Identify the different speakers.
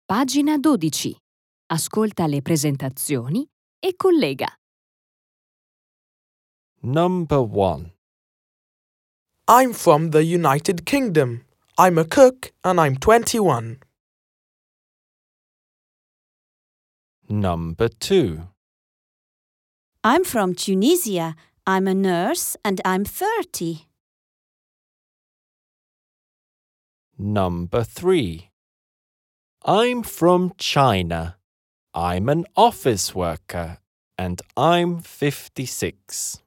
Speaker 1: Pagina 12. Ascolta le presentazioni e collega.
Speaker 2: Number 1.
Speaker 3: I'm from the United Kingdom. I'm a cook and I'm 21.
Speaker 2: Number 2.
Speaker 4: I'm from Tunisia. I'm a nurse and I'm 30.
Speaker 2: Number 3. I'm from China. I'm an office worker and I'm 56.